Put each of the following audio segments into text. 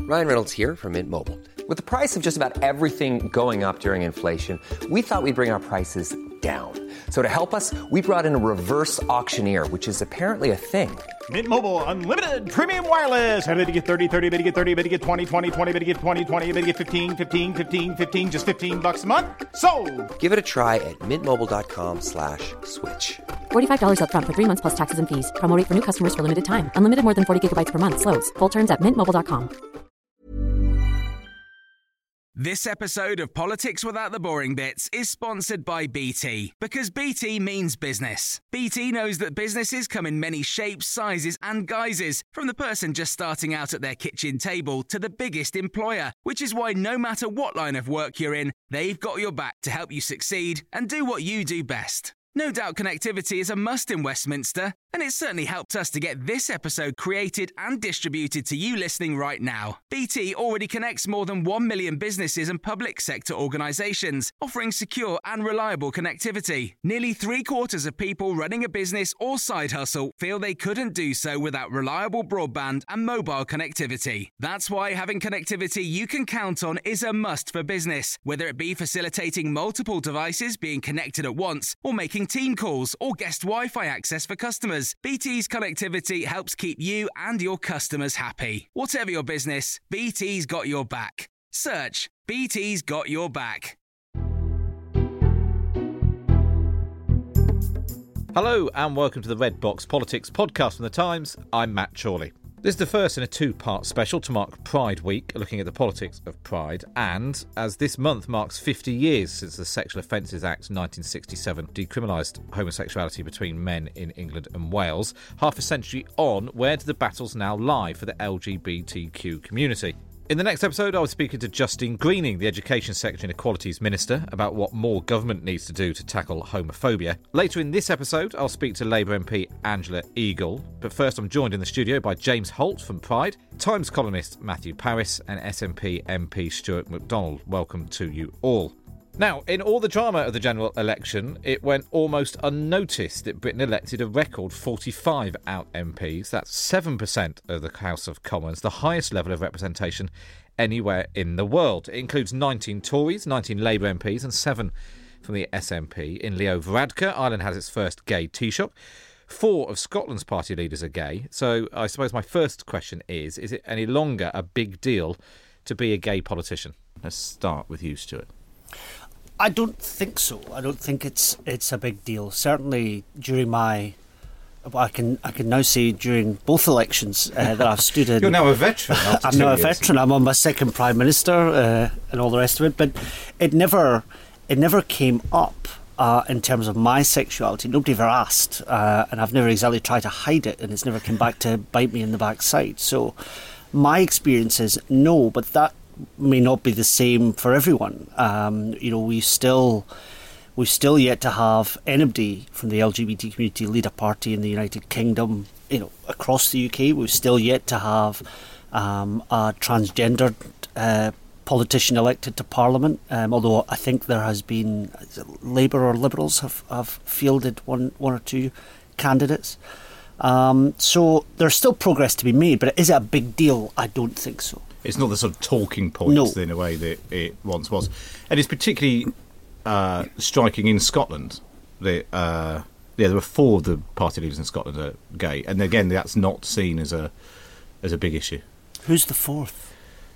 Ryan Reynolds here from Mint Mobile. With the price of just about everything going up during inflation, we thought we'd bring our prices down. So to help us, we brought in a reverse auctioneer, which is apparently a thing. Mint Mobile Unlimited Premium Wireless. How to get 30, 30, bit to get 30, bit to get 20, 20, 20, bit to get 20, 20, bit to get 15, 15, 15, 15, just $15 a month? Sold! Give it a try at mintmobile.com/switch. $45 up front for 3 months plus taxes and fees. Promo rate for new customers for limited time. Unlimited more than 40 gigabytes per month. Slows full terms at mintmobile.com. This episode of Politics Without the Boring Bits is sponsored by BT, because BT means business. BT knows that businesses come in many shapes, sizes and guises, from the person just starting out at their kitchen table to the biggest employer, which is why no matter what line of work you're in, they've got your back to help you succeed and do what you do best. No doubt connectivity is a must in Westminster, and it's certainly helped us to get this episode created and distributed to you listening right now. BT already connects more than 1 million businesses and public sector organisations, offering secure and reliable connectivity. Nearly 3/4 of people running a business or side hustle feel they couldn't do so without reliable broadband and mobile connectivity. That's why having connectivity you can count on is a must for business, whether it be facilitating multiple devices being connected at once, or making team calls or guest Wi-Fi access for customers. BT's connectivity helps keep you and your customers happy. Whatever your business, BT's got your back. Search BT's got your back. Hello and welcome to the Red Box Politics podcast from The Times. I'm Matt Chorley. This is the first in a two-part special to mark Pride Week, looking at the politics of Pride, and as this month marks 50 years since the Sexual Offences Act 1967 decriminalised homosexuality between men in England and Wales, half a century on, where do the battles now lie for the LGBTQ community? In the next episode, I was speaking to Justine Greening, the Education Secretary and Equalities Minister, about what more government needs to do to tackle homophobia. Later in this episode, I'll speak to Labour MP Angela Eagle. But first, I'm joined in the studio by James Holt from Pride, Times columnist Matthew Parris, and SNP MP Stuart McDonald. Welcome to you all. Now, in all the drama of the general election, it went almost unnoticed that Britain elected a record 45 out MPs. That's 7% of the House of Commons, the highest level of representation anywhere in the world. It includes 19 Tories, 19 Labour MPs and 7 from the SNP. In Leo Varadkar, Ireland has its first gay tea shop. 4 of Scotland's party leaders are gay. So I suppose my first question is it any longer a big deal to be a gay politician? Let's start with you, Stuart. I don't think so. I don't think it's a big deal. Certainly during I can now say during both elections that I've stood in. You're now a veteran. I'm now a veteran. I'm on my second Prime Minister and all the rest of it. But it never came up in terms of my sexuality. Nobody ever asked, and I've never exactly tried to hide it, and it's never come back to bite me in the backside. So my experience is no, but that may not be the same for everyone. We've still yet to have anybody from the LGBT community lead a party in the United Kingdom. Across the UK, we've still yet to have a transgendered politician elected to Parliament. Although I think there has been Labour or Liberals have fielded one or two candidates. So there's still progress to be made, but is it a big deal? I don't think so. It's not the sort of talking points in a way that it once was. And it's particularly striking in Scotland. There were 4 of the party leaders in Scotland are gay. And again, that's not seen as a big issue. Who's the 4th?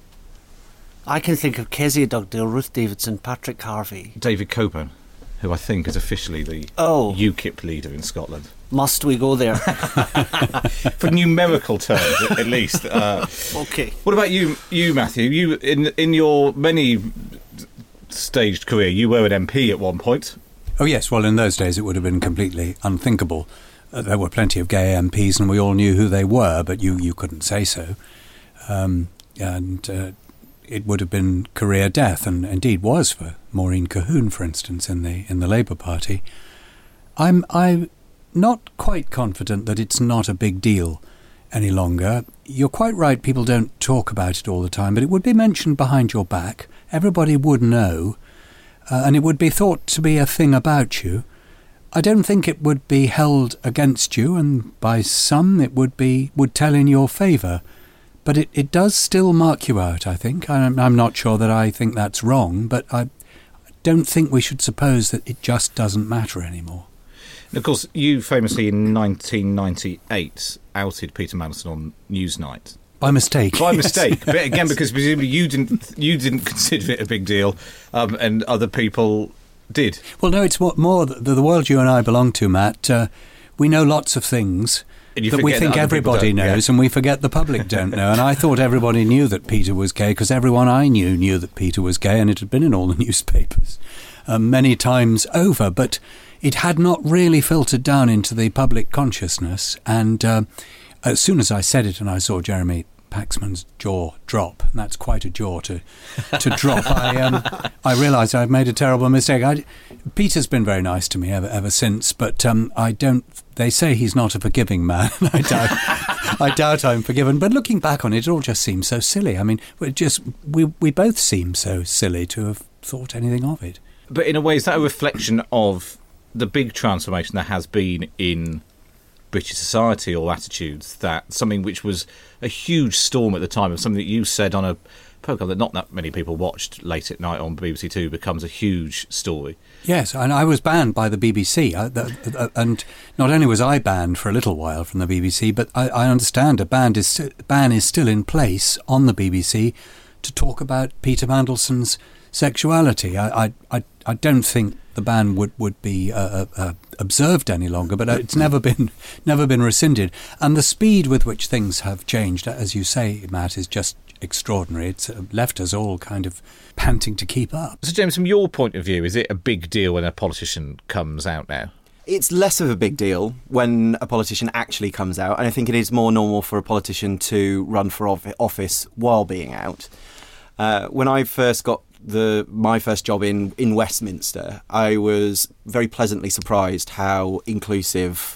I can think of Kezia Dugdale, Ruth Davidson, Patrick Harvey. David Coburn, who I think is officially the UKIP leader in Scotland. Must we go there? For numerical terms, at least. Okay. What about you, Matthew? You, in your many staged career, you were an MP at one point. Oh yes, well in those days it would have been completely unthinkable. There were plenty of gay MPs and we all knew who they were, but you couldn't say so. It would have been career death, and indeed was for Maureen Cahoon, for instance, in the Labour Party. I'm not quite confident that it's not a big deal any longer. You're quite right, people don't talk about it all the time, but it would be mentioned behind your back. Everybody would know, and it would be thought to be a thing about you. I don't think it would be held against you, and by some it would tell in your favour. But it does still mark you out, I think. I'm not sure that I think that's wrong, but I don't think we should suppose that it just doesn't matter anymore. And of course, you famously in 1998 outed Peter Mandelson on Newsnight. By mistake. By mistake. But again, because presumably you didn't consider it a big deal, and other people did. Well, no, it's more the world you and I belong to, Matt. We know lots of things that we think everybody knows, and we forget the public don't know. And I thought everybody knew that Peter was gay because everyone I knew that Peter was gay, and it had been in all the newspapers many times over. But it had not really filtered down into the public consciousness. And as soon as I said it and I saw Jeremy Paxman's jaw drop, and that's quite a jaw to drop, I realised I'd made a terrible mistake. Peter's been very nice to me ever since, but I don't. They say he's not a forgiving man. I doubt I'm forgiven. But looking back on it, it all just seems so silly. I mean, we both seem so silly to have thought anything of it. But in a way, is that a reflection of the big transformation there has been in British society or attitudes, that something which was a huge storm at the time, of something that you said on a programme that not that many people watched late at night on BBC Two, becomes a huge story? Yes, and I was banned by the BBC, and not only was I banned for a little while from the BBC, but I understand a ban is still in place on the BBC to talk about Peter Mandelson's sexuality. I don't think the ban would be observed any longer, but it's never been rescinded. And the speed with which things have changed, as you say, Matt, is just extraordinary. It's left us all kind of panting to keep up. So, James, from your point of view, is it a big deal when a politician comes out now? It's less of a big deal when a politician actually comes out, and I think it is more normal for a politician to run for office while being out. When I first got my first job in Westminster, I was very pleasantly surprised how inclusive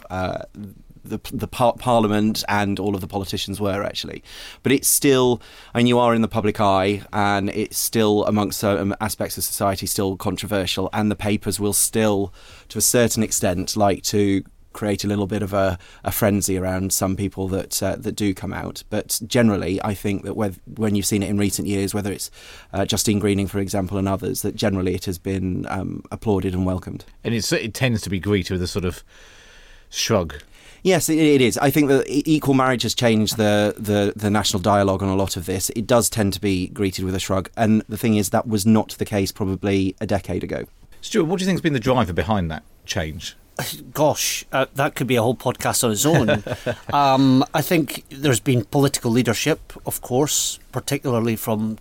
the Parliament and all of the politicians were, actually. But it's still, I mean, you are in the public eye, and it's still, amongst certain aspects of society, still controversial, and the papers will still, to a certain extent, like to create a little bit of a frenzy around some people that do come out. But generally, I think that when you've seen it in recent years, whether it's Justine Greening, for example, and others, that generally it has been applauded and welcomed. And it tends to be greeted with a sort of shrug. Yes, it is. I think that equal marriage has changed the national dialogue on a lot of this. It does tend to be greeted with a shrug. And the thing is, that was not the case probably a decade ago. Stuart, what do you think has been the driver behind that change? Gosh, that could be a whole podcast on its own. I think there's been political leadership, of course, particularly from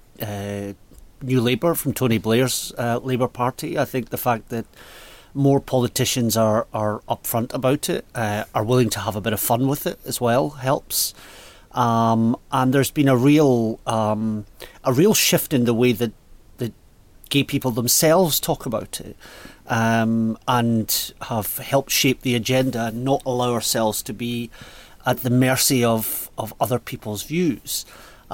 New Labour, from Tony Blair's Labour Party. I think the fact that more politicians are upfront about it, are willing to have a bit of fun with it as well, helps. And there's been a real shift in the way that gay people themselves talk about it, and have helped shape the agenda and not allow ourselves to be at the mercy of other people's views.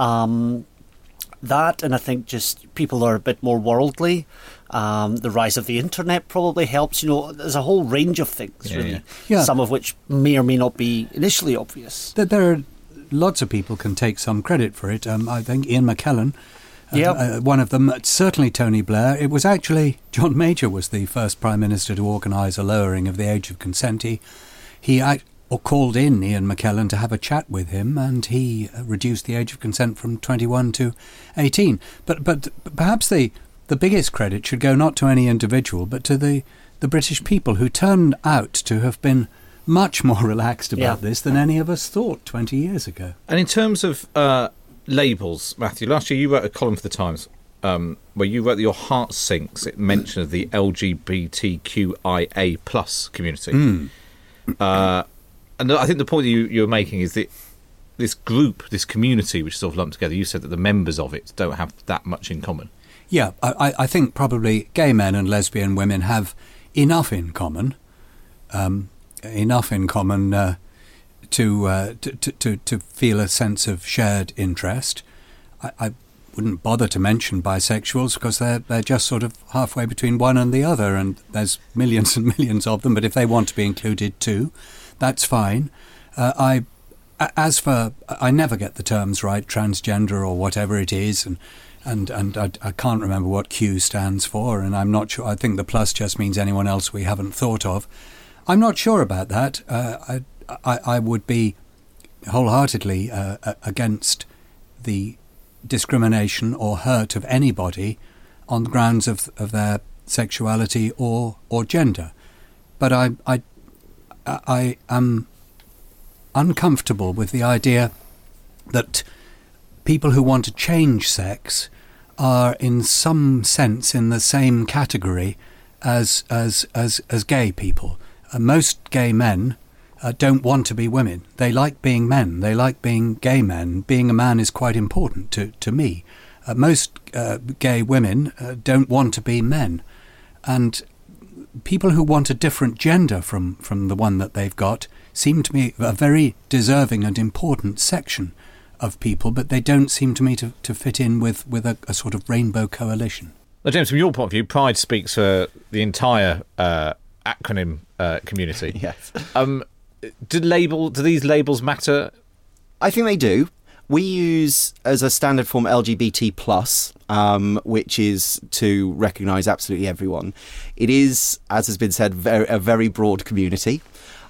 That, and I think just people are a bit more worldly. The rise of the internet probably helps. You know, there's a whole range of things, really. Yeah. Some of which may or may not be initially obvious. There are lots of people can take some credit for it. I think Ian McKellen, one of them, certainly Tony Blair. It was actually John Major was the first Prime Minister to organise a lowering of the age of consent. He called in Ian McKellen to have a chat with him, and he reduced the age of consent from 21 to 18. But perhaps the biggest credit should go not to any individual, but to the British people, who turned out to have been much more relaxed about this than any of us thought 20 years ago. And in terms of labels, Matthew, last year you wrote a column for The Times where you wrote that your heart sinks at mention of the LGBTQIA plus community. And I think the point that you were making is that this group, this community, which is sort of lumped together, you said that the members of it don't have that much in common. Yeah, I think probably gay men and lesbian women have enough in common, to feel a sense of shared interest. I wouldn't bother to mention bisexuals because they're just sort of halfway between one and the other, and there's millions and millions of them. But if they want to be included too, that's fine. as for, I never get the terms right, transgender or whatever it is, and I can't remember what Q stands for, and I'm not sure. I think the plus just means anyone else we haven't thought of. I'm not sure about that. I would be wholeheartedly against the discrimination or hurt of anybody on the grounds of their sexuality or gender. But I am uncomfortable with the idea that people who want to change sex are in some sense in the same category as gay people. Most gay men don't want to be women. They like being men. They like being gay men. Being a man is quite important to me. Most gay women don't want to be men. And people who want a different gender from the one that they've got seem to me a very deserving and important section of people, but they don't seem to me to fit in with a sort of rainbow coalition. Well, James, from your point of view, Pride speaks for the entire acronym community. Yes. Do these labels matter? I think they do. We use as a standard form LGBT+, which is to recognise absolutely everyone. It is, as has been said, a very broad community.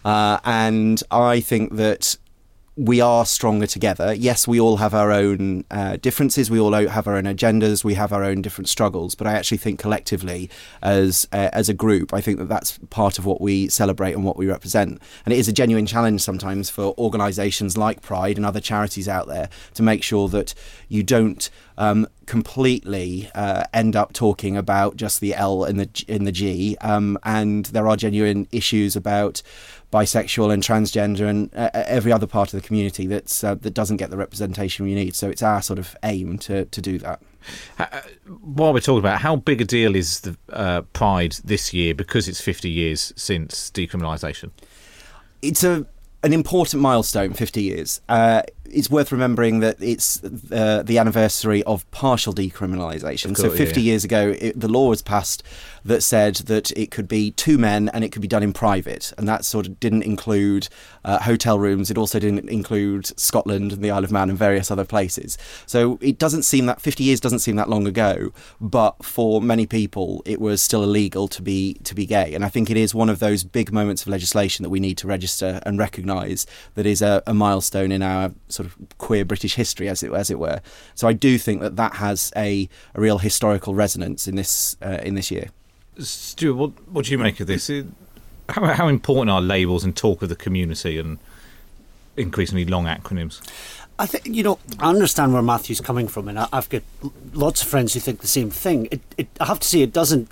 And I think that we are stronger together. Yes, we all have our own differences. We all have our own agendas. We have our own different struggles. But I actually think collectively, as a group, I think that that's part of what we celebrate and what we represent. And it is a genuine challenge sometimes for organisations like Pride and other charities out there to make sure that you don't completely end up talking about just the L in the G. And there are genuine issues about bisexual and transgender and every other part of the community that doesn't get the representation we need. So it's our sort of aim to do that. While we're talking about how big a deal is the Pride this year because it's 50 years since decriminalisation? It's an important milestone, 50 years. It's worth remembering that it's the anniversary of partial decriminalisation. So 50 years ago, the law was passed that said that it could be two men and it could be done in private. And that sort of didn't include hotel rooms. It also didn't include Scotland and the Isle of Man and various other places. So it doesn't seem that 50 years doesn't seem that long ago. But for many people, it was still illegal to be gay. And I think it is one of those big moments of legislation that we need to register and recognise that is a milestone in our sort of queer British history, as it were. So I do think that has a real historical resonance in this year. Stuart, what do you make of this? How important are labels and talk of the community and increasingly long acronyms? I think, I understand where Matthew's coming from, and I've got lots of friends who think the same thing. I have to say, it doesn't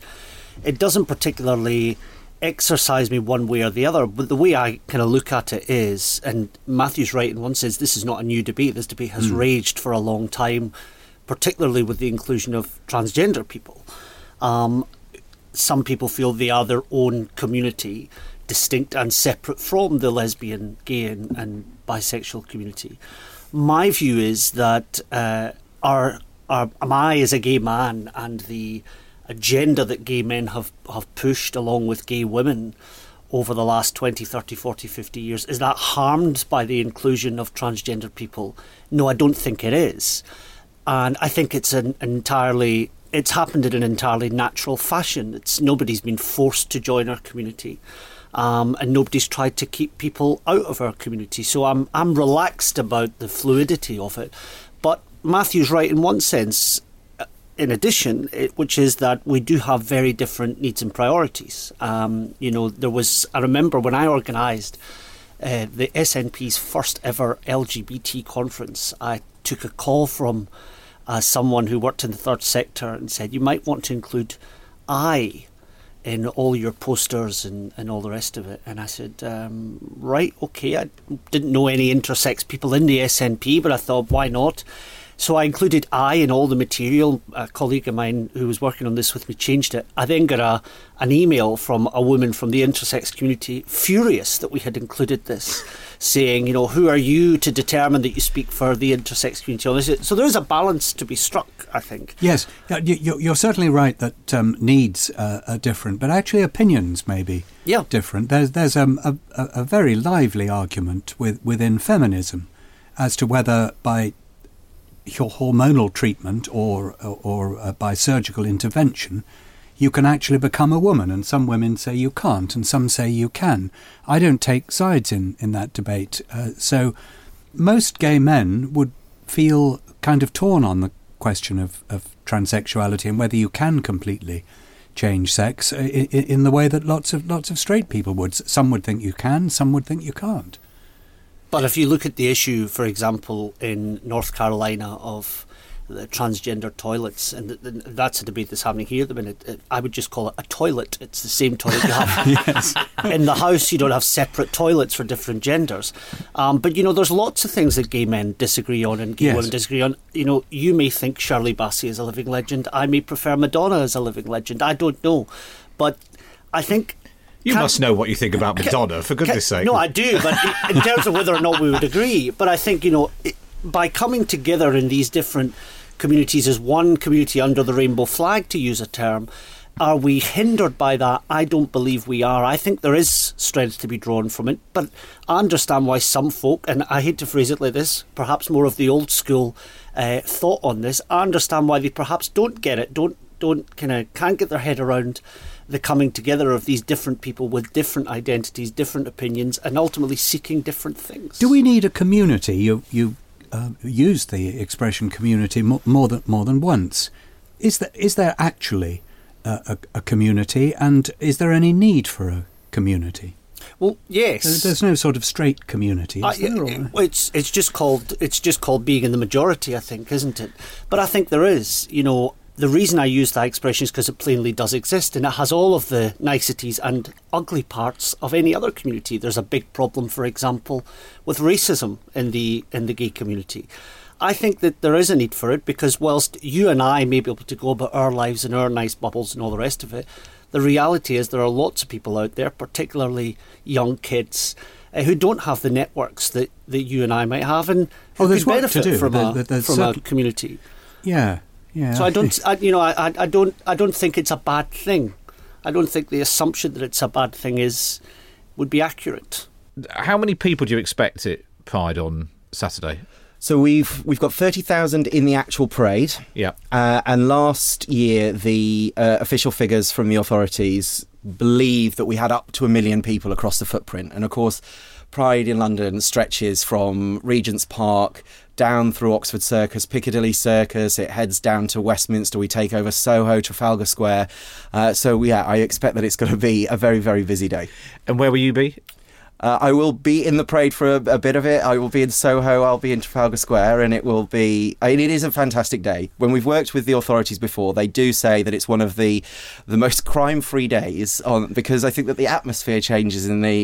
particularly exercise me one way or the other, but the way I kind of look at it is, and Matthew's right in one sense, this is not a new debate. This debate has raged for a long time, particularly with the inclusion of transgender people. Some people feel they are their own community, distinct and separate from the lesbian, gay and bisexual community. My view is that I, as a gay man, and the agenda that gay men have pushed along with gay women over the last 20, 30, 40, 50 years, is that harmed by the inclusion of transgender people? No, I don't think it is. And I think it's it's happened in an entirely natural fashion. Nobody's been forced to join our community, and nobody's tried to keep people out of our community. So I'm relaxed about the fluidity of it. But Matthew's right in one sense, in addition, which is that we do have very different needs and priorities. I remember when I organised the SNP's first ever LGBT conference, I took a call from someone who worked in the third sector and said, you might want to include I in all your posters and all the rest of it. And I said, right, okay. I didn't know any intersex people in the SNP, but I thought, why not? So I included I in all the material. A colleague of mine who was working on this with me changed it. I then got an email from a woman from the intersex community, furious that we had included this, saying, who are you to determine that you speak for the intersex community on this? So there is a balance to be struck, I think. Yes, you're certainly right that needs are different, but actually opinions may be different. There's a very lively argument within feminism as to whether by your hormonal treatment or by surgical intervention you can actually become a woman, and some women say you can't and some say you can. I don't take sides in that debate. So most gay men would feel kind of torn on the question of transsexuality and whether you can completely change sex in the way that lots of straight people would. Some would think you can, some would think you can't. But if you look at the issue, for example, in North Carolina of the transgender toilets, and that's a debate that's happening here at the minute, I would just call it a toilet. It's the same toilet you have. Yes. In the house, you don't have separate toilets for different genders. But, there's lots of things that gay men disagree on and gay women disagree on. You may think Shirley Bassey is a living legend. I may prefer Madonna as a living legend. I don't know. But I think... You must know what you think about Madonna, for goodness sake. No, I do, but in terms of whether or not we would agree. But I think, by coming together in these different communities as one community under the rainbow flag, to use a term, are we hindered by that? I don't believe we are. I think there is strength to be drawn from it, but I understand why some folk, and I hate to phrase it like this, perhaps more of the old school thought on this, I understand why they perhaps don't get it, can't get their head around the coming together of these different people with different identities, different opinions, and ultimately seeking different things. Do we need a community? You used the expression community more than once. Is there actually a community, and is there any need for a community? Well, yes. There's no sort of straight community, is there? It's just called being in the majority, I think, isn't it? But I think there is, The reason I use that expression is because it plainly does exist, and it has all of the niceties and ugly parts of any other community. There's a big problem, for example, with racism in the gay community. I think that there is a need for it because whilst you and I may be able to go about our lives in our nice bubbles and all the rest of it, the reality is there are lots of people out there, particularly young kids, who don't have the networks that you and I might have, and who could benefit from a community. Yeah. Yeah, so I don't think it's a bad thing. I don't think the assumption that it's a bad thing would be accurate. How many people do you expect at Pride on Saturday? So we've got 30,000 in the actual parade. Yeah. And last year the official figures from the authorities believe that we had up to 1 million people across the footprint. And of course, Pride in London stretches from Regent's Park down through Oxford Circus, Piccadilly Circus, it heads down to Westminster, we take over Soho, Trafalgar Square. I expect that it's going to be a very, very busy day. And where will you be? I will be in the parade for a bit of it. I will be in Soho, I'll be in Trafalgar Square, and it is a fantastic day. When we've worked with the authorities before, they do say that it's one of the most crime-free days because I think that the atmosphere changes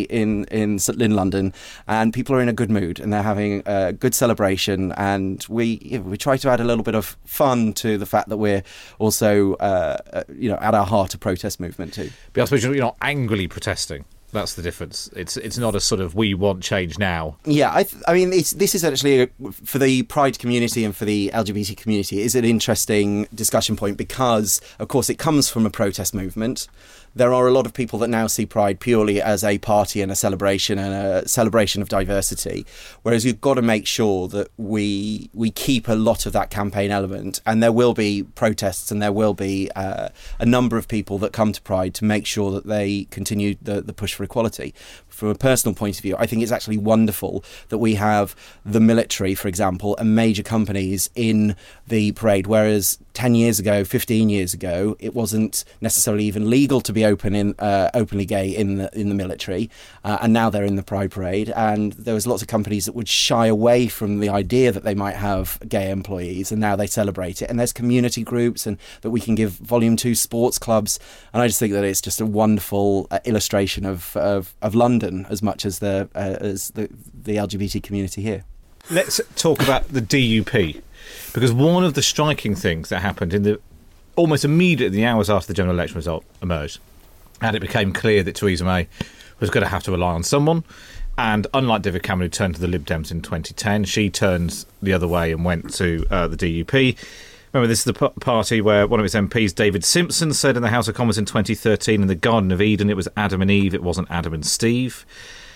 in London, and people are in a good mood and they're having a good celebration, and we try to add a little bit of fun to the fact that we're also at our heart a protest movement too. But I suppose you're not angrily protesting. That's the difference. It's not a sort of we want change now. Yeah, I mean, this is actually for the Pride community and for the LGBT community is an interesting discussion point because, of course, it comes from a protest movement. There are a lot of people that now see Pride purely as a party and a celebration of diversity, whereas we've got to make sure that we keep a lot of that campaign element, and there will be protests and there will be a number of people that come to Pride to make sure that they continue the push for equality. From a personal point of view, I think it's actually wonderful that we have the military, for example, and major companies in the parade, whereas 10 years ago, 15 years ago, it wasn't necessarily even legal to be openly gay in the military, and now they're in the Pride Parade, and there was lots of companies that would shy away from the idea that they might have gay employees, and now they celebrate it. And there's community groups, and that we can give Volume 2 sports clubs, and I just think that it's just a wonderful illustration of London as much as the LGBT community here. Let's talk about the DUP. because one of the striking things that happened in the almost immediately, the hours after the general election result emerged, and it became clear that Theresa May was going to have to rely on someone. And unlike David Cameron, who turned to the Lib Dems in 2010, she turned the other way and went to the DUP. Remember, this is the party where one of its MPs, David Simpson, said in the House of Commons in 2013, in the Garden of Eden, it was Adam and Eve, it wasn't Adam and Steve.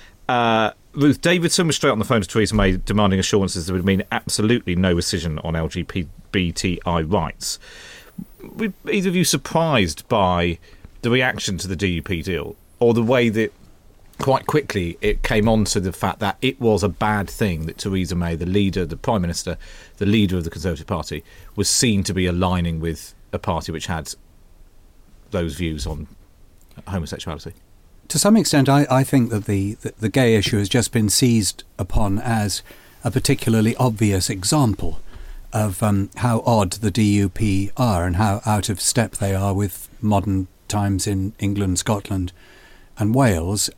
Ruth Davidson was straight on the phone to Theresa May demanding assurances there would mean absolutely no rescission on LGBTI rights. Were either of you surprised by the reaction to the DUP deal, or the way that quite quickly it came on to the fact that it was a bad thing that Theresa May, the leader, the Prime Minister, the leader of the Conservative Party, was seen to be aligning with a party which had those views on homosexuality? To some extent, I think that the gay issue has just been seized upon as a particularly obvious example of how odd the DUP are and how out of step they are with modern times in England, Scotland and Wales.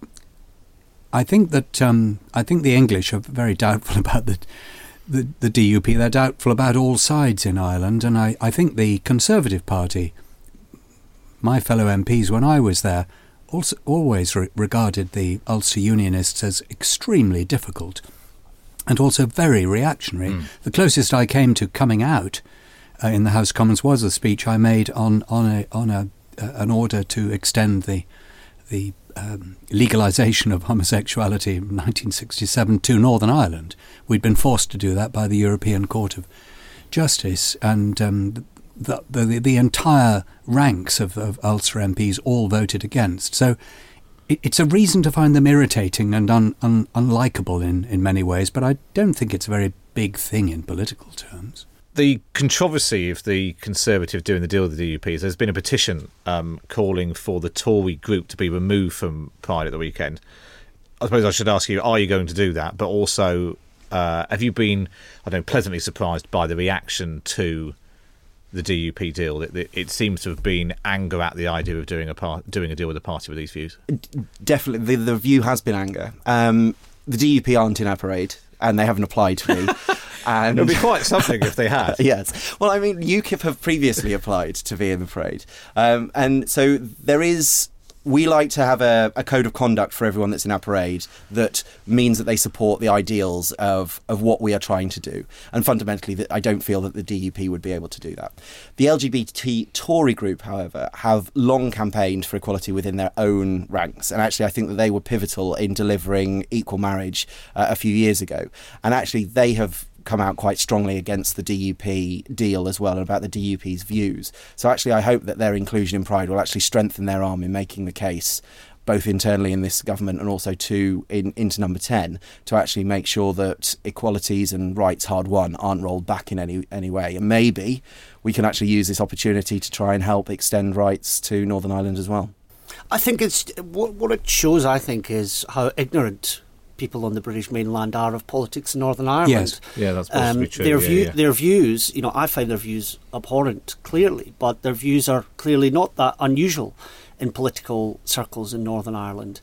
I think the English are very doubtful about the DUP. They're doubtful about all sides in Ireland, and I think the Conservative Party, my fellow MPs when I was there, also always regarded the Ulster Unionists as extremely difficult and also very reactionary. The closest I came to coming out in the House of Commons was a speech I made on an order to extend the legalisation of homosexuality in 1967 to Northern Ireland. We'd been forced to do that by the European Court of Justice, and the entire ranks of Ulster MPs all voted against. So it's a reason to find them irritating and unlikable in many ways, but I don't think it's a very big thing in political terms. The controversy of the Conservative doing the deal with the DUP is there's been a petition calling for the Tory group to be removed from Pride at the weekend. I suppose I should ask you, are you going to do that? But also, have you been, pleasantly surprised by the reaction to the DUP deal? It seems to have been anger at the idea of doing a deal with a party with these views. Definitely, the view has been anger. The DUP aren't in our parade, and they haven't applied to me. And it would be quite something if they had. Yes. Well, I mean, UKIP have previously applied to be in the parade. And so we like to have a code of conduct for everyone that's in our parade that means that they support the ideals of what we are trying to do. And fundamentally, I don't feel that the DUP would be able to do that. The LGBT Tory group, however, have long campaigned for equality within their own ranks. And actually, I think that they were pivotal in delivering equal marriage a few years ago. And actually, they have come out quite strongly against the DUP deal as well, and about the DUP's views. So actually I hope that their inclusion in Pride will actually strengthen their arm in making the case, both internally in this government and also into number 10, to actually make sure that equalities and rights hard won aren't rolled back in any way. And maybe we can actually use this opportunity to try and help extend rights to Northern Ireland as well. I think it's what it shows, I think, is how ignorant people on the British mainland are of politics in Northern Ireland. Yes, yeah, that's possibly true. Their views, I find their views abhorrent, clearly, but their views are clearly not that unusual in political circles in Northern Ireland.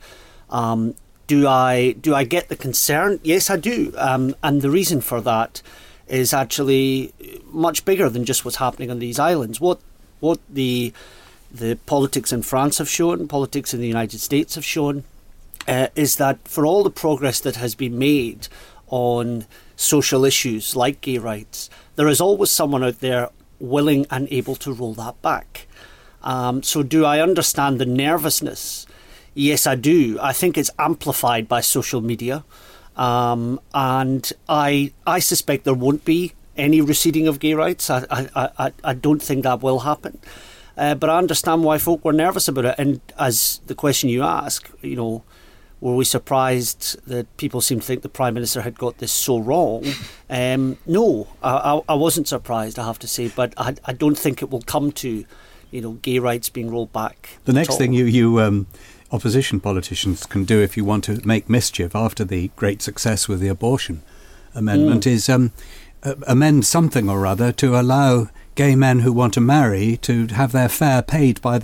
Do I get the concern? Yes, I do. And the reason for that is actually much bigger than just what's happening on these islands. What the politics in France have shown, politics in the United States have shown, is that for all the progress that has been made on social issues like gay rights, there is always someone out there willing and able to roll that back. So do I understand the nervousness? Yes, I do. I think it's amplified by social media. And I suspect there won't be any receding of gay rights. I don't think that will happen. But I understand why folk were nervous about it. And as the question you ask, were we surprised that people seem to think the Prime Minister had got this so wrong? No, I wasn't surprised, I have to say, but I don't think it will come to, gay rights being rolled back. The next thing you opposition politicians can do if you want to make mischief after the great success with the abortion amendment is amend something or other to allow gay men who want to marry to have their fare paid by the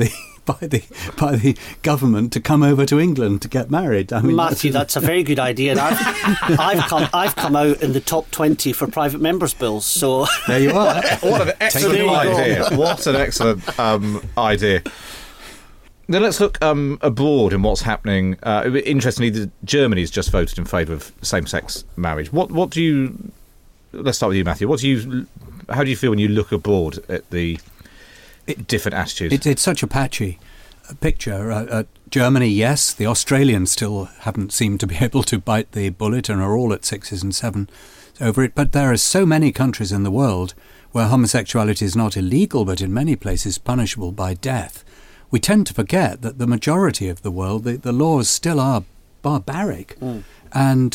by the government to come over to England to get married. I mean, Matthew, that's a very good idea. And I've come out in the top 20 for private members' bills. So there you are. What an excellent idea! What an excellent idea. Then let's look abroad and what's happening. Interestingly, Germany's just voted in favour of same-sex marriage. What do you? Let's start with you, Matthew. How do you feel when you look abroad at the different attitudes? It's such a patchy picture. Germany, yes. The Australians still haven't seemed to be able to bite the bullet and are all at 6s and 7s over it. But there are so many countries in the world where homosexuality is not illegal, but in many places punishable by death. We tend to forget that the majority of the world, the laws still are barbaric. And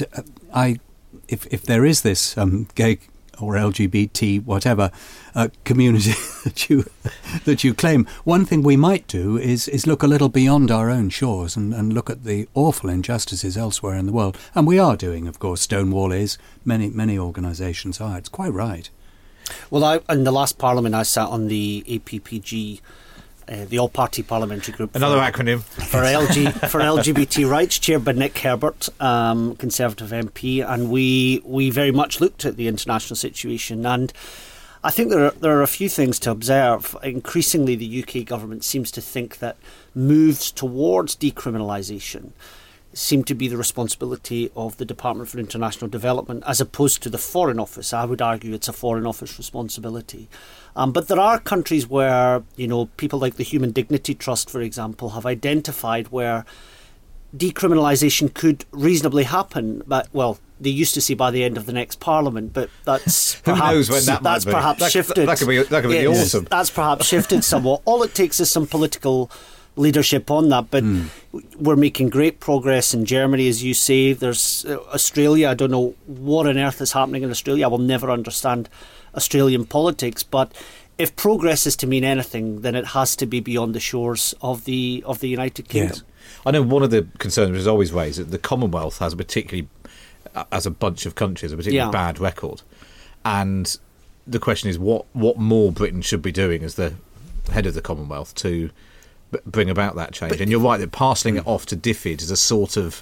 if there is this gay or LGBT whatever community that you claim, one thing we might do is look a little beyond our own shores and look at the awful injustices elsewhere in the world. And we are doing, of course. Stonewall is. Many organisations are. It's quite right. Well, in the last Parliament, I sat on the APPG, the All-Party Parliamentary Group. Another acronym. For LGBT rights, chaired by Nick Herbert, Conservative MP, and we very much looked at the international situation. And I think there are a few things to observe. Increasingly, the UK government seems to think that moves towards decriminalisation seem to be the responsibility of the Department for International Development as opposed to the Foreign Office. I would argue it's a Foreign Office responsibility. But there are countries where, people like the Human Dignity Trust, for example, have identified where decriminalisation could reasonably happen. But, well, they used to say by the end of the next Parliament, but that's perhaps, who knows when that might be. Perhaps shifted. That could be awesome. That's perhaps shifted somewhat. All it takes is some political leadership on that, but we're making great progress in Germany, as you say. There's Australia. I don't know what on earth is happening in Australia. I will never understand Australian politics, but if progress is to mean anything, then it has to be beyond the shores of the United Kingdom. Yes. I know one of the concerns which is always raised that the Commonwealth has as a bunch of countries, a particularly bad record, and the question is what more Britain should be doing as the head of the Commonwealth to bring about that change. And you're right that parcelling it off to DFID is a sort of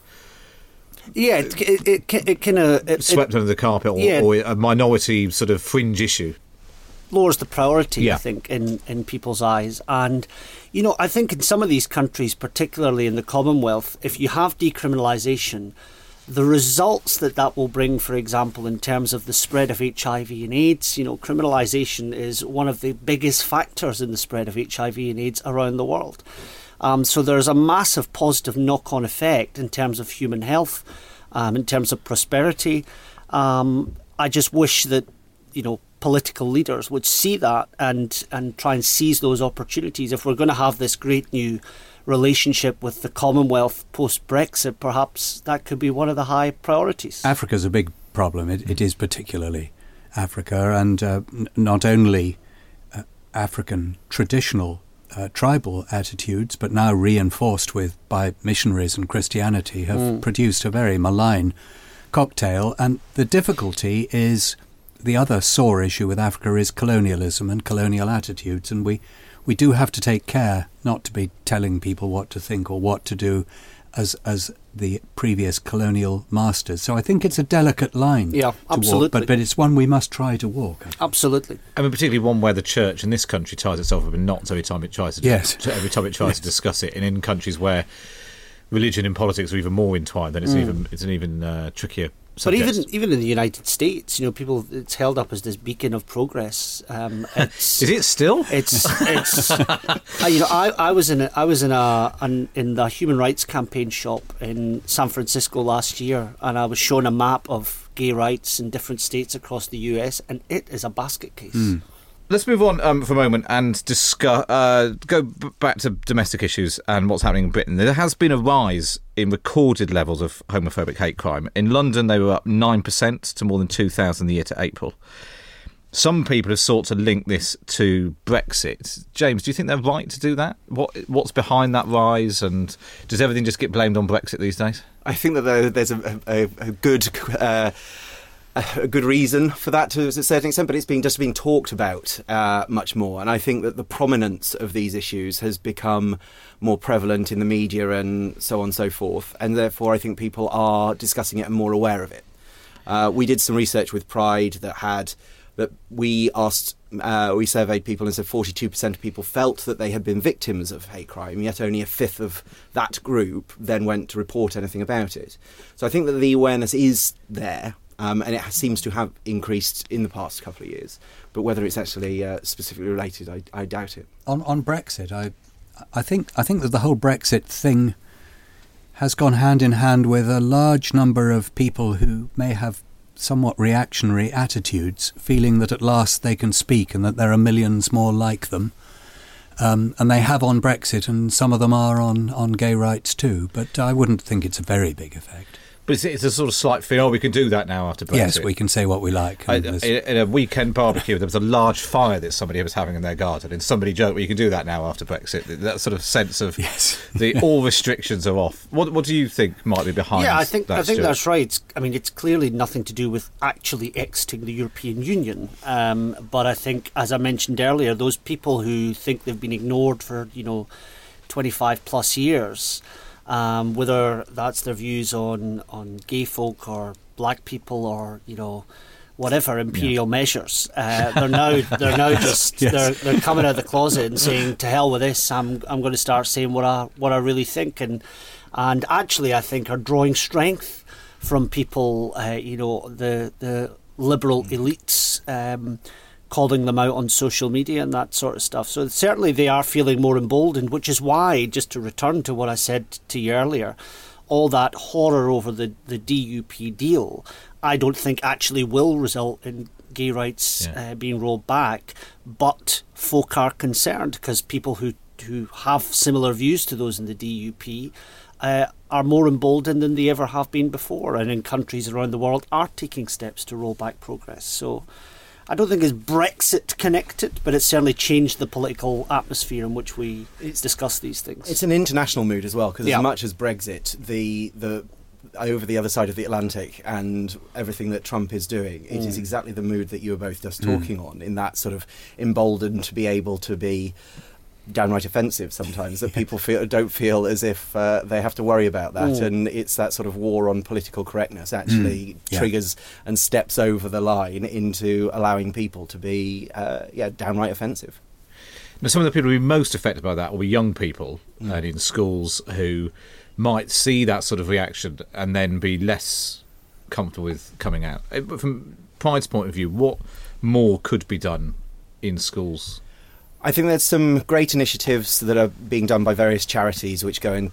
it kind of swept under the carpet or a minority sort of fringe issue. Lowers the priority, I think, in people's eyes. And, I think in some of these countries, particularly in the Commonwealth, if you have decriminalisation, the results that will bring, for example, in terms of the spread of HIV and AIDS, criminalisation is one of the biggest factors in the spread of HIV and AIDS around the world. So there's a massive positive knock-on effect in terms of human health, in terms of prosperity. I just wish that, political leaders would see that and try and seize those opportunities. If we're going to have this great new relationship with the Commonwealth post-Brexit, perhaps that could be one of the high priorities. Africa's a big problem. It is particularly Africa, and not only African traditional tribal attitudes, but now reinforced by missionaries and Christianity, have produced a very malign cocktail. And the difficulty is, the other sore issue with Africa is colonialism and colonial attitudes, and we do have to take care not to be telling people what to think or what to do as the previous colonial masters. So I think it's a delicate line to absolutely. walk, but it's one we must try to walk. Absolutely. I mean, particularly one where the church in this country ties itself up in knots every time it tries to to discuss it, and in countries where religion and politics are even more entwined, then it's an even trickier subject. But even in the United States, people, it's held up as this beacon of progress. Is it still? It's I was in the Human Rights Campaign shop in San Francisco last year, and I was shown a map of gay rights in different states across the US, and it is a basket case. Let's move on for a moment and discuss. Go back to domestic issues and what's happening in Britain. There has been a rise in recorded levels of homophobic hate crime. In London, they were up 9% to more than 2,000 the year to April. Some people have sought to link this to Brexit. James, do you think they're right to do that? What's behind that rise, and does everything just get blamed on Brexit these days? I think that there's a good a good reason for that to a certain extent, but it's just being talked about much more. And I think that the prominence of these issues has become more prevalent in the media and so on and so forth. And therefore, I think people are discussing it and more aware of it. We did some research with Pride that we surveyed people and said 42% of people felt that they had been victims of hate crime, yet only a fifth of that group then went to report anything about it. So I think that the awareness is there. And it seems to have increased in the past couple of years. But whether it's actually specifically related, I doubt it. On Brexit, I think that the whole Brexit thing has gone hand in hand with a large number of people who may have somewhat reactionary attitudes, feeling that at last they can speak and that there are millions more like them. And they have on Brexit, and some of them are on gay rights too. But I wouldn't think it's a very big effect. But it's a sort of slight feeling, we can do that now after Brexit. Yes, we can say what we like. In a weekend barbecue, there was a large fire that somebody was having in their garden, and somebody joked, well, you can do that now after Brexit. That sort of sense of all restrictions are off. What do you think might be behind that? Yeah, I think that's right. I mean, it's clearly nothing to do with actually exiting the European Union. But I think, as I mentioned earlier, those people who think they've been ignored for, 25 plus years, whether that's their views on gay folk or black people or whatever imperial measures, they're now just they're coming out of the closet and saying, to hell with this, I'm going to start saying what I really think, and actually I think are drawing strength from people, the liberal elites, calling them out on social media and that sort of stuff. So certainly they are feeling more emboldened, which is why, just to return to what I said to you earlier, all that horror over the DUP deal, I don't think actually will result in gay rights being rolled back. But folk are concerned because people who have similar views to those in the DUP are more emboldened than they ever have been before, and in countries around the world are taking steps to roll back progress. So I don't think it's Brexit connected, but it's certainly changed the political atmosphere in which we discuss these things. It's an international mood as well, because as much as Brexit, the over the other side of the Atlantic and everything that Trump is doing, it is exactly the mood that you were both just talking on, in that sort of emboldened to be able to be downright offensive sometimes, that people don't feel as if they have to worry about that, and it's that sort of war on political correctness actually triggers and steps over the line into allowing people to be downright offensive. Now, some of the people who are most affected by that will be young people and in schools who might see that sort of reaction and then be less comfortable with coming out. But from Pride's point of view, what more could be done in schools? I think there's some great initiatives that are being done by various charities which go and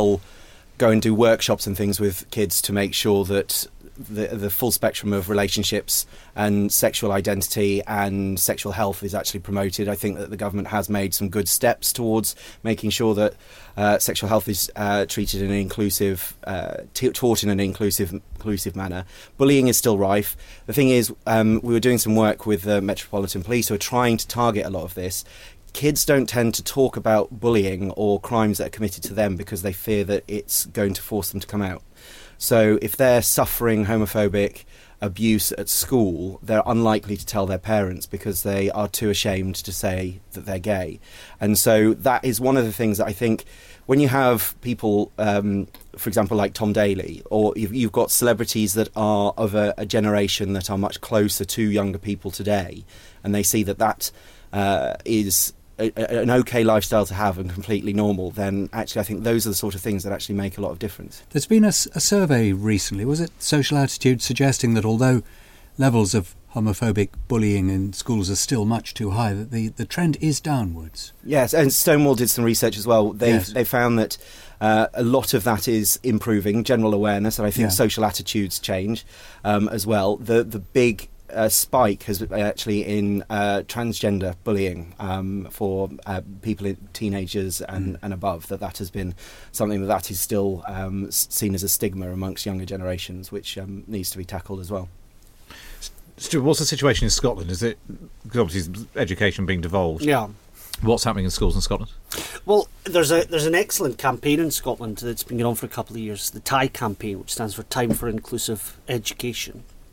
do workshops and things with kids to make sure that the full spectrum of relationships and sexual identity and sexual health is actually promoted. I think that the government has made some good steps towards making sure that sexual health is treated in an inclusive, taught in an inclusive manner. Bullying is still rife. The thing is, we were doing some work with the Metropolitan Police who are trying to target a lot of this. Kids don't tend to talk about bullying or crimes that are committed to them because they fear that it's going to force them to come out. So if they're suffering homophobic abuse at school, they're unlikely to tell their parents because they are too ashamed to say that they're gay. And so that is one of the things that I think when you have people, for example, like Tom Daley, or you've got celebrities that are of a generation that are much closer to younger people today, and they see that is an okay lifestyle to have and completely normal, then actually I think those are the sort of things that actually make a lot of difference. There's been a survey recently, was it Social Attitude, suggesting that although levels of homophobic bullying in schools are still much too high, that the trend is downwards. Yes, and Stonewall did some research as well. They found that a lot of that is improving general awareness, and I think social attitudes change as well. The big spike has actually in transgender bullying for people, teenagers and above, that has been something that is still seen as a stigma amongst younger generations, which needs to be tackled as well. Stuart, what's the situation in Scotland? Is it, because obviously education being devolved? Yeah. What's happening in schools in Scotland? Well, there's an excellent campaign in Scotland that's been going on for a couple of years, the TIE campaign, which stands for Time for Inclusive Education.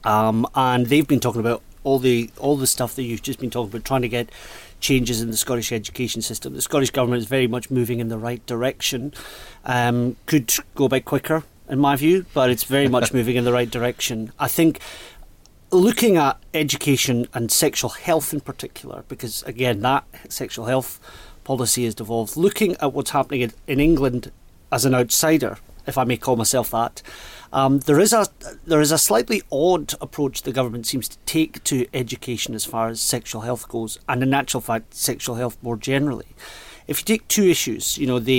and they've been talking about all the stuff that you've just been talking about, trying to get changes in the Scottish education system. The Scottish Government is very much moving in the right direction. Could go a bit quicker, in my view, but it's very much moving in the right direction. I think looking at education and sexual health in particular, because again, that sexual health policy has devolved, looking at what's happening in England as an outsider, if I may call myself that, there is a slightly odd approach the government seems to take to education as far as sexual health goes, and in actual fact sexual health more generally. If you take two issues,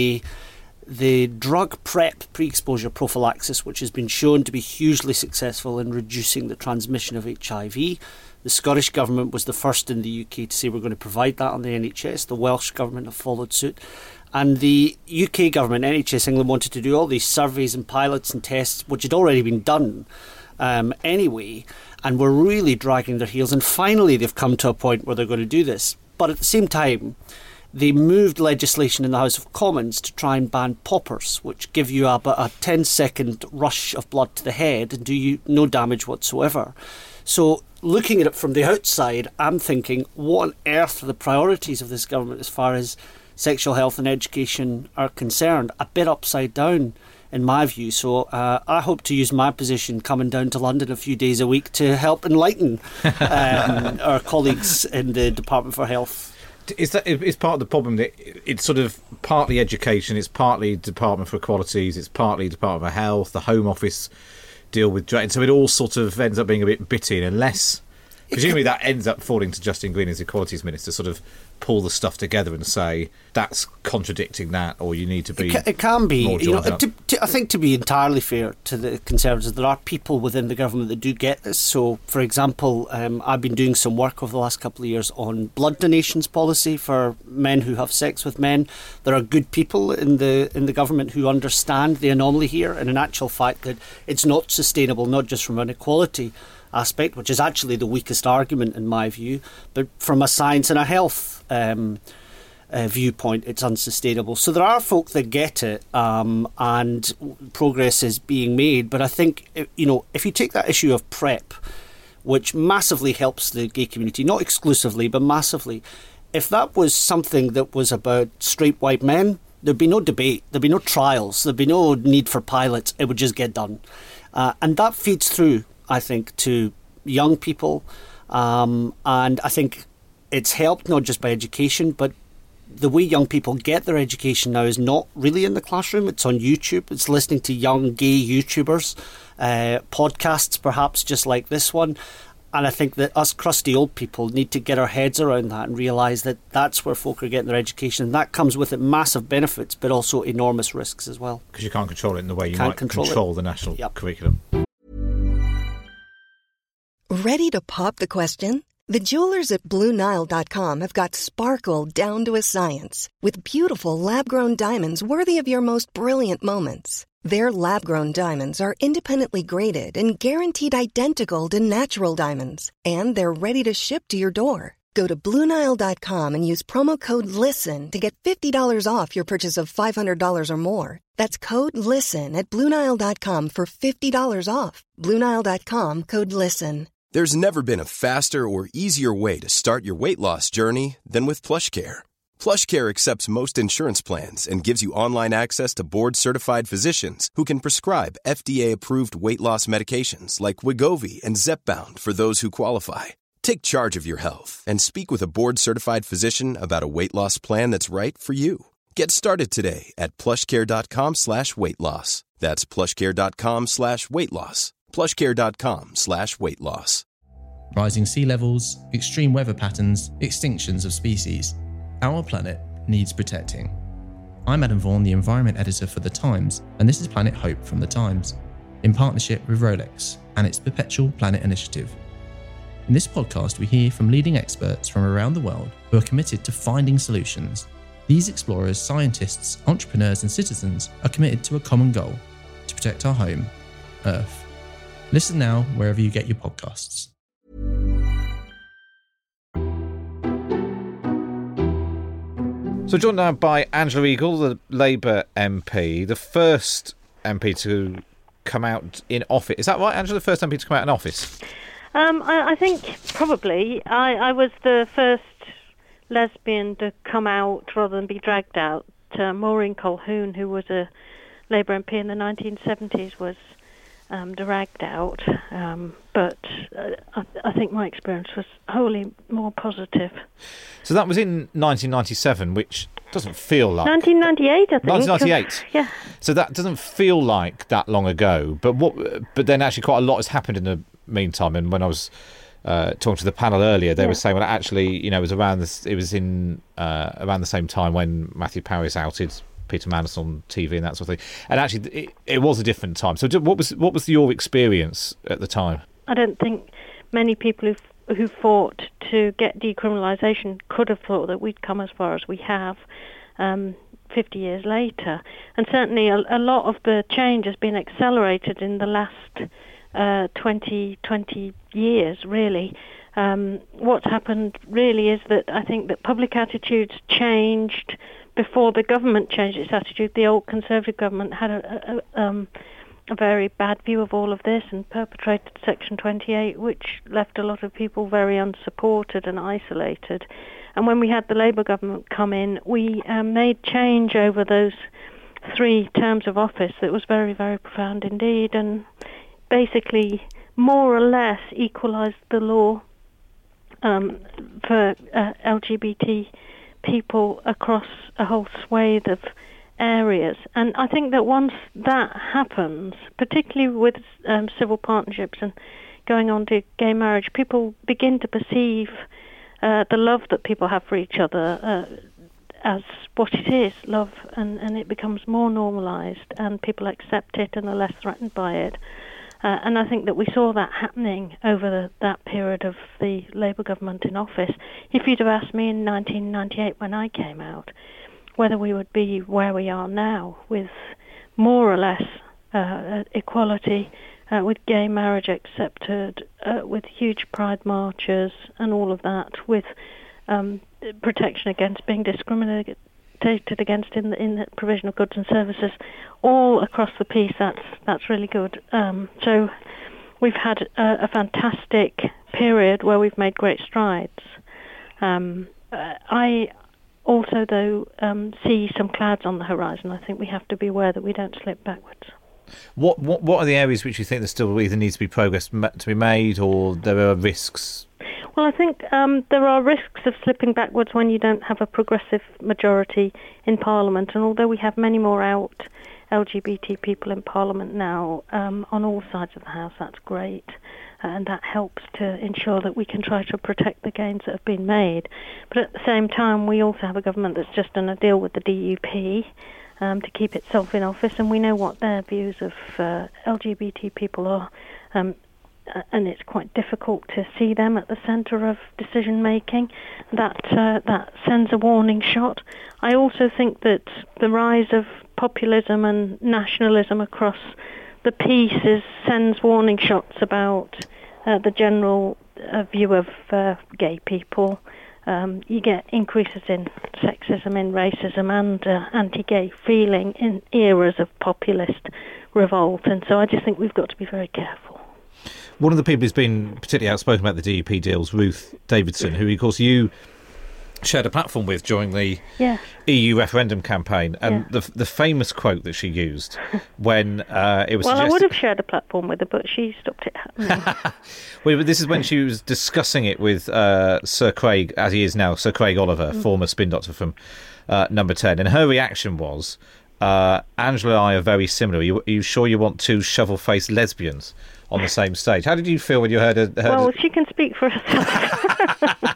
the drug PrEP, pre-exposure prophylaxis, which has been shown to be hugely successful in reducing the transmission of HIV. The Scottish Government was the first in the UK to say we're going to provide that on the NHS. The Welsh Government have followed suit. And the UK Government, NHS England, wanted to do all these surveys and pilots and tests, which had already been done anyway, and were really dragging their heels. And finally they've come to a point where they're going to do this. But at the same time, they moved legislation in the House of Commons to try and ban poppers, which give you about a 10-second rush of blood to the head and do you no damage whatsoever. So looking at it from the outside, I'm thinking, what on earth are the priorities of this government as far as sexual health and education are concerned? A bit upside down, in my view. So I hope to use my position coming down to London a few days a week to help enlighten our colleagues in the Department for Health. Is part of the problem that it's sort of partly education, it's partly Department for Equalities, it's partly Department for Health, the Home Office deal with drugs, so it all sort of ends up being a bit bitty, unless presumably that ends up falling to Justine Green as Equalities Minister, sort of pull the stuff together and say that's contradicting that, or you need to be. It can be. More I think, to be entirely fair to the Conservatives, there are people within the government that do get this. So, for example, I've been doing some work over the last couple of years on blood donations policy for men who have sex with men. There are good people in the government who understand the anomaly here, and in actual fact that it's not sustainable, not just from an equality aspect, which is actually the weakest argument in my view, but from a science and a health viewpoint, it's unsustainable. So there are folk that get it, and progress is being made. But I think, if you take that issue of PrEP, which massively helps the gay community, not exclusively, but massively, if that was something that was about straight white men, there'd be no debate, there'd be no trials, there'd be no need for pilots, it would just get done. And that feeds through, I think, to young people, and I think it's helped not just by education, but the way young people get their education now is not really in the classroom. It's on YouTube. It's listening to young gay YouTubers, podcasts perhaps just like this one. And I think that us crusty old people need to get our heads around that and realise that that's where folk are getting their education. And that comes with it massive benefits, but also enormous risks as well. Because you can't control it in the way you might control the national curriculum. Ready to pop the question? The jewelers at BlueNile.com have got sparkle down to a science with beautiful lab-grown diamonds worthy of your most brilliant moments. Their lab-grown diamonds are independently graded and guaranteed identical to natural diamonds, and they're ready to ship to your door. Go to BlueNile.com and use promo code LISTEN to get $50 off your purchase of $500 or more. That's code LISTEN at BlueNile.com for $50 off. BlueNile.com, code LISTEN. There's never been a faster or easier way to start your weight loss journey than with PlushCare. PlushCare accepts most insurance plans and gives you online access to board-certified physicians who can prescribe FDA-approved weight loss medications like Wegovy and Zepbound for those who qualify. Take charge of your health and speak with a board-certified physician about a weight loss plan that's right for you. Get started today at plushcare.com/weight loss. That's plushcare.com/weight loss. plushcare.com/weight loss. Rising sea levels, extreme weather patterns, extinctions of species. Our planet needs protecting. I'm Adam Vaughan, the Environment Editor for The Times, and this is Planet Hope from The Times, in partnership with Rolex and its Perpetual Planet Initiative. In this podcast, we hear from leading experts from around the world who are committed to finding solutions. These explorers, scientists, entrepreneurs, and citizens are committed to a common goal: to protect our home, Earth. Listen now wherever you get your podcasts. So joined now by Angela Eagle, the Labour MP, the first MP to come out in office. Is that right, Angela? The first MP to come out in office? I think probably I was the first lesbian to come out rather than be dragged out. Maureen Colquhoun, who was a Labour MP in the 1970s, was dragged out. But I think my experience was wholly more positive. So that was in 1997, which doesn't feel like... 1998, I think. 1998? Yeah. So that doesn't feel like that long ago. But then actually quite a lot has happened in the meantime. And when I was talking to the panel earlier, they were saying, well, actually, it was around this. It was in around the same time when Matthew Parris outed Peter Mandelson on TV and that sort of thing. And actually, it was a different time. So what was your experience at the time? I don't think many people who fought to get decriminalisation could have thought that we'd come as far as we have 50 years later. And certainly a lot of the change has been accelerated in the last 20 years, really. What's happened really is that I think that public attitudes changed before the government changed its attitude. The old Conservative government had a very bad view of all of this and perpetrated Section 28, which left a lot of people very unsupported and isolated. And when we had the Labour government come in, we made change over those 3 terms of office that was very, very profound indeed, and basically more or less equalised the law for LGBT people across a whole swathe of areas. And I think that once that happens, particularly with civil partnerships and going on to gay marriage, people begin to perceive the love that people have for each other as what it is, love, and it becomes more normalised and people accept it and are less threatened by it. And I think that we saw that happening over that period of the Labour government in office. If you'd have asked me in 1998 when I came out whether we would be where we are now with more or less equality, with gay marriage accepted, with huge pride marches and all of that, with protection against being discriminated against in the provision of goods and services, all across the piece, that's really good. So we've had a fantastic period where we've made great strides. I also, though, see some clouds on the horizon. I think we have to be aware that we don't slip backwards. What are the areas which you think there still either needs to be progress to be made, or there are risks? Well, I think there are risks of slipping backwards when you don't have a progressive majority in Parliament. And although we have many more out LGBT people in Parliament now on all sides of the House, that's great. And that helps to ensure that we can try to protect the gains that have been made. But at the same time, we also have a government that's just done a deal with the DUP to keep itself in office, and we know what their views of LGBT people are. And it's quite difficult to see them at the centre of decision-making. That sends a warning shot. I also think that the rise of populism and nationalism across the piece sends warning shots about the general view of gay people. You get increases in sexism, in racism and anti-gay feeling in eras of populist revolt. And so I just think we've got to be very careful. One of the people who's been particularly outspoken about the DUP deals, Ruth Davidson, who, of course, you shared a platform with during the EU referendum campaign, and the famous quote that she used when it was I would have shared a platform with her, but she stopped it happening. Well, this is when she was discussing it with Sir Craig, as he is now, Sir Craig Oliver, former spin doctor from Number 10, and her reaction was, Angela and I are very similar. Are you sure you want 2 shovel-faced lesbians on the same stage? How did you feel when you heard her? Well, she can speak for herself.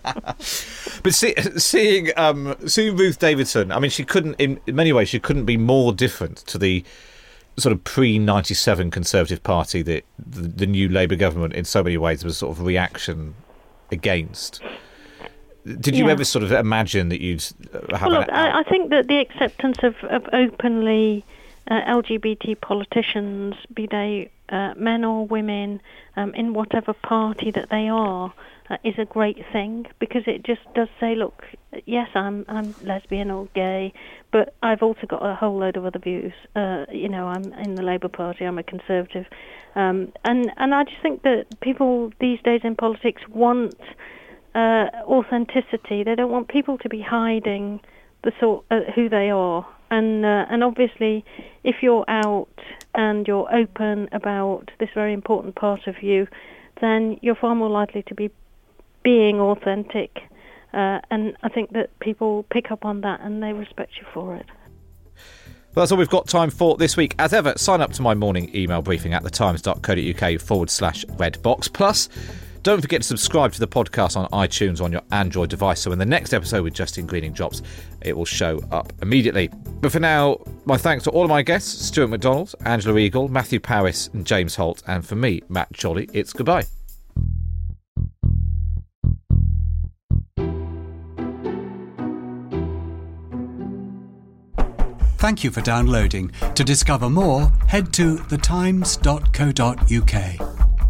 But seeing Ruth Davidson, I mean, she couldn't, in many ways, she couldn't be more different to the sort of pre-97 Conservative Party that the new Labour government, in so many ways, was sort of reaction against. Did you ever sort of imagine that you'd have... Well, look, I think that the acceptance of openly LGBT politicians, be they men or women, in whatever party that they are, is a great thing, because it just does say, look, yes, I'm lesbian or gay, but I've also got a whole load of other views. I'm in the Labour Party, I'm a Conservative, and I just think that people these days in politics want authenticity. They don't want people to be hiding the sort who they are, and obviously, if you're out and you're open about this very important part of you, then you're far more likely to be being authentic, and I think that people pick up on that and they respect you for it. Well, that's all we've got time for this week. As ever, sign up to my morning email briefing at thetimes.co.uk/redbox. Plus, don't forget to subscribe to the podcast on iTunes on your Android device, so in the next episode with Justine Greening drops, it will show up immediately. But for now, my thanks to all of my guests, Stuart McDonald, Angela Eagle, Matthew Parris and James Holt, and for me, Matt Chorley, it's goodbye. Thank you for downloading. To discover more, head to thetimes.co.uk.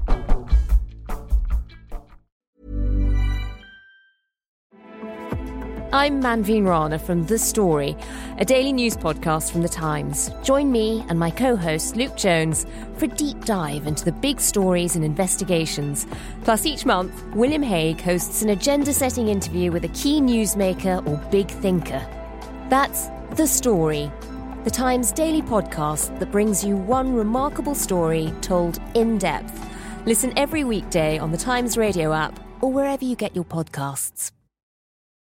I'm Manveen Rana from The Story, a daily news podcast from The Times. Join me and my co-host Luke Jones for a deep dive into the big stories and investigations. Plus, each month, William Hague hosts an agenda-setting interview with a key newsmaker or big thinker. That's The Story, The Times daily podcast that brings you one remarkable story told in depth. Listen every weekday on The Times radio app or wherever you get your podcasts.